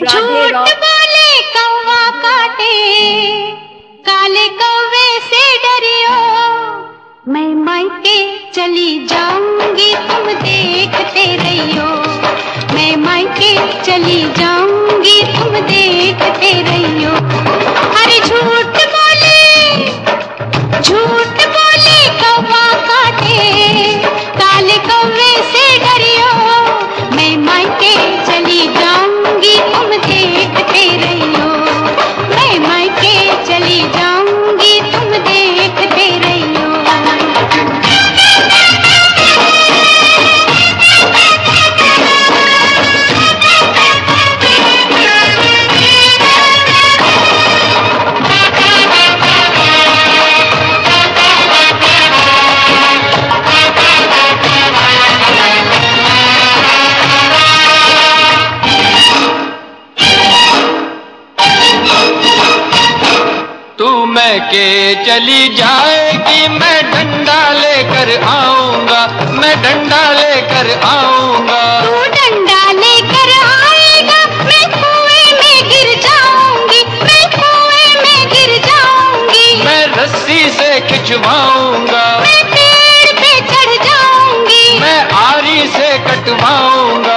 झूठ बोले कौवा काटे, काले कौवे से डरियो। मैं मायके चली जाऊंगी तुम देखते रहियो। मैं मायके चली जाऊंगी तुम देखते रहियो। अरे झूठ बोले कौवा काटे, काले कौवे से डरियो। मैं मायके चली जाऊंगी तुम देखते रहियो। मैं मायके चली जाऊंगी तुम देखते रहियो। के चली जाएगी, मैं डंडा लेकर आऊंगा, मैं डंडा लेकर आऊंगा। तू डंडा लेकर आएगा, मैं कुएं में गिर जाऊंगी, मैं कुएं में गिर जाऊंगी। मैं रस्सी से खिंचवाऊंगा, मैं पेड़ पे चढ़ जाऊंगी, मैं आरी से कटवाऊंगा।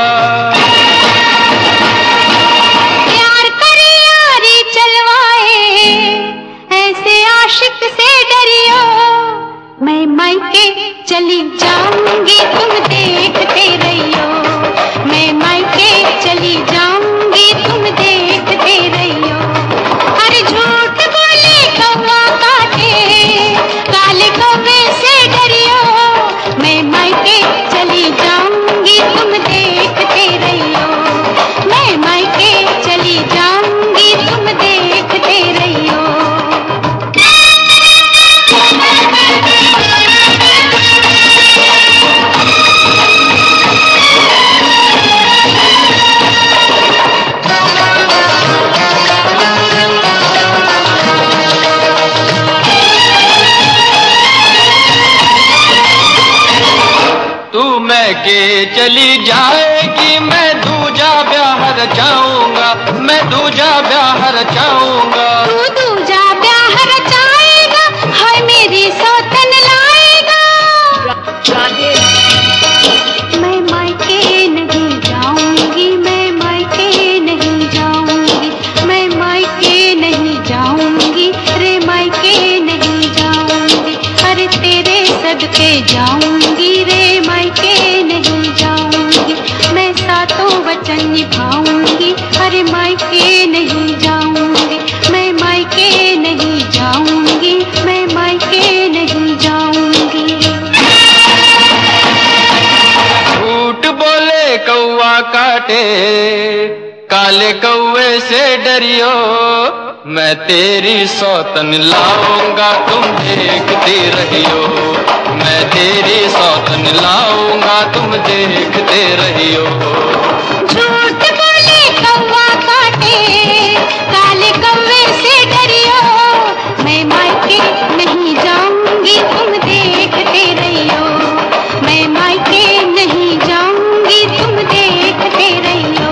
आशिक से डरियो। मैं मायके चली जाऊंगी तुम देखते रहियो। मैं मायके चली जाऊंगी तुम देखते रहियो। अरे झूठ बोले कौवा काटे, काले कौवे से डरियो। मैं मायके चली जाऊंगी तुम देखते रहियो। मैं मायके चली जाऊंगी तुम देखते रहियो। के चली जाएगी, मैं दूजा ब्याह रचाऊंगा, मैं दूजा ब्याह रचाऊंगा। तू दूजा ब्याह रचाएगा, हाय मेरी सौतन लाएगा। मैं मायके नहीं जाऊंगी, मैं मायके नहीं जाऊंगी, मैं मायके नहीं जाऊंगी, रे मायके नहीं जाऊंगी। अरे तेरे सदके जाऊंगी, रे मायके नहीं जाऊंगी। मैं सातों वचन निभाऊंगी, अरे मायके नहीं जाऊंगी। मैं मायके नहीं जाऊंगी, मैं मायके नहीं जाऊंगी। झूठ बोले कौवा काटे, काले कौवे से डरियो। मैं तेरी सौतन लाऊंगा तुम देखते रहियो। मैं तेरी सौतन लाऊंगा तुम देखते रहियो। झूठ बोले कौवा काटे, काले कौवे से डरियो। मैं मायके नहीं जाऊंगी तुम देखते रहियो। मैं मायके नहीं जाऊंगी तुम देखते रहियो।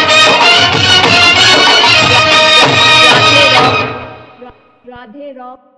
राधे रॉक।